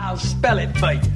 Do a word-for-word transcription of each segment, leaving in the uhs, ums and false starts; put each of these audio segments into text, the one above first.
I'll spell it for you.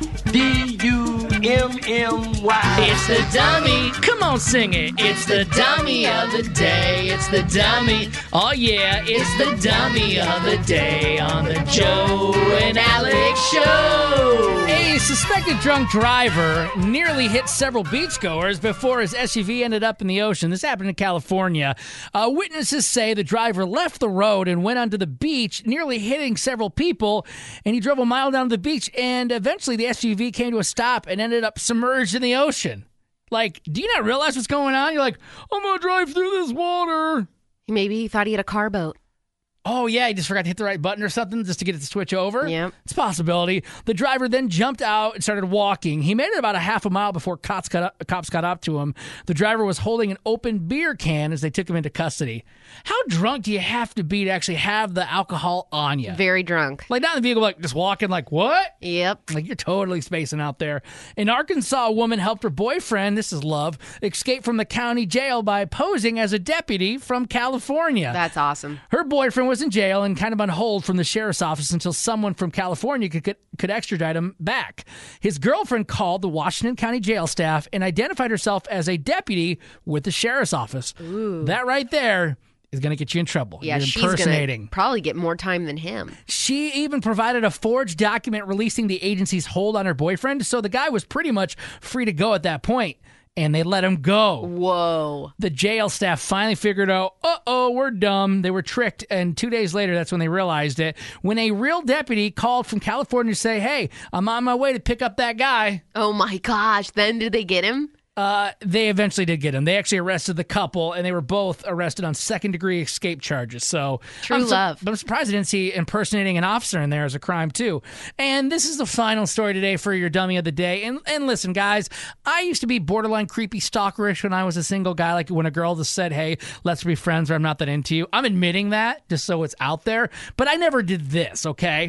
D U M M Y. It's the dummy. Come on, sing it. It's the dummy of the day. It's the dummy. Oh, yeah, it's the dummy of the day on the Joe and Alex Show. A suspected drunk driver nearly hit several beachgoers before his S U V ended up in the ocean. This happened in California. Uh, witnesses say the driver left the road and went onto the beach, nearly hitting several people, and he drove a mile down the beach, and eventually the S U V came to a stop and ended up submerged in the ocean. Like, do you not realize what's going on? You're like, I'm going to drive through this water. Maybe he thought he had a car boat. Oh, yeah, he just forgot to hit the right button or something just to get it to switch over? Yep. It's a possibility. The driver then jumped out and started walking. He made it about a half a mile before cops got up, cops got up to him. The driver was holding an open beer can as they took him into custody. How drunk do you have to be to actually have the alcohol on you? Very drunk. Like, not in the vehicle, like, just walking like, what? Yep. Like, you're totally spacing out there. In Arkansas, a woman helped her boyfriend, this is love, escape from the county jail by posing as a deputy from California. That's awesome. Her boyfriend was in jail and kind of on hold from the sheriff's office until someone from California could, could, could extradite him back. His girlfriend called the Washington County jail staff and identified herself as a deputy with the sheriff's office. Ooh. That right there is going to get you in trouble. Yeah, You're she's impersonating. going to probably get more time than him. She even provided a forged document releasing the agency's hold on her boyfriend, so the guy was pretty much free to go at that point. And they let him go. Whoa. The jail staff finally figured out, uh-oh, we're dumb. They were tricked. And two days later, that's when they realized it. When a real deputy called from California to say, hey, I'm on my way to pick up that guy. Oh, my gosh. Then did they get him? Uh, they eventually did get him. They actually arrested the couple, and they were both arrested on second-degree escape charges. So True I'm su- love. But I'm surprised I didn't see impersonating an officer in there as a crime, too. And this is the final story today for your dummy of the day. And and listen, guys, I used to be borderline creepy stalkerish when I was a single guy, like when a girl just said, hey, let's be friends or I'm not that into you. I'm admitting that just so it's out there. But I never did this, okay?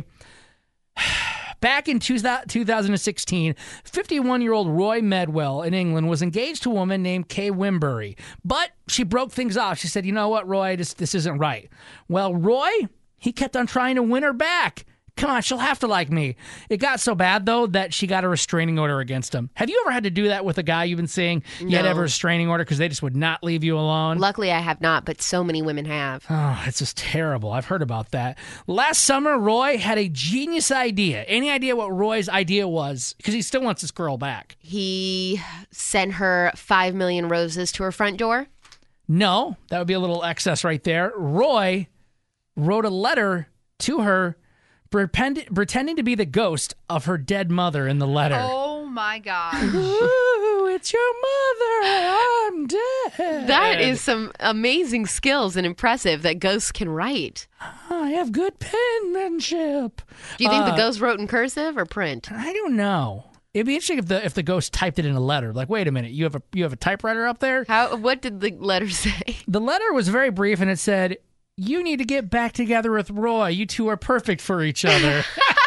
Back in two thousand sixteen, fifty-one-year-old Roy Medwell in England was engaged to a woman named Kay Wimbury. But she broke things off. She said, you know what, Roy, this, this isn't right. Well, Roy, he kept on trying to win her back. Come on, she'll have to like me. It got so bad, though, that she got a restraining order against him. Have you ever had to do that with a guy you've been seeing? You had to have a restraining order because they just would not leave you alone? Luckily, I have not, but so many women have. Oh, it's just terrible. I've heard about that. Last summer, Roy had a genius idea. Any idea what Roy's idea was? Because he still wants his girl back. He sent her five million roses to her front door? No, that would be a little excess right there. Roy wrote a letter to her Pretend, pretending to be the ghost of her dead mother in the letter. Oh, my gosh. Ooh, it's your mother. I'm dead. That is some amazing skills and impressive that ghosts can write. I have good penmanship. Do you think uh, the ghost wrote in cursive or print? I don't know. It'd be interesting if the if the ghost typed it in a letter. Like, wait a minute, you have a you have a typewriter up there? How? What did the letter say? The letter was very brief, and it said, you need to get back together with Roy. You two are perfect for each other.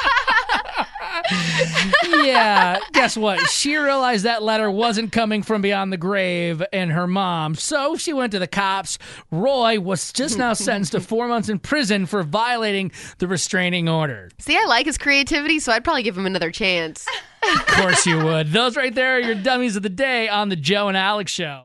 Yeah, guess what? She realized that letter wasn't coming from beyond the grave and her mom, so she went to the cops. Roy was just now sentenced to four months in prison for violating the restraining order. See, I like his creativity, so I'd probably give him another chance. Of course you would. Those right there are your dummies of the day on the Joe and Alex Show.